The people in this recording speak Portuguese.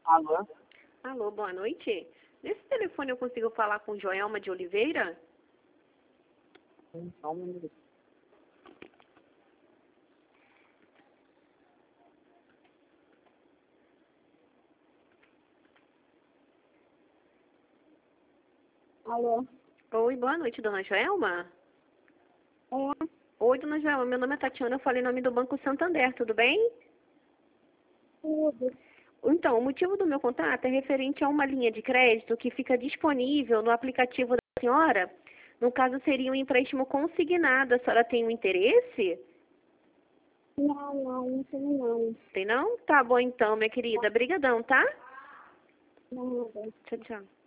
Alô? Alô, boa noite. Nesse telefone eu consigo falar com Joelma de Oliveira? Só um minuto. Alô? Oi, boa noite, dona Joelma. É, Oi, dona Joelma, meu nome é Tatiana, eu falei em nome do Banco Santander, tudo bem? tudo. Então, o motivo do meu contato é referente a uma linha de crédito que fica disponível no aplicativo da senhora. No caso, seria um empréstimo consignado. A senhora tem um interesse? Não tenho não. Tem não? Tá bom então, minha querida. Brigadão, tá? Nada. Tchau, tchau.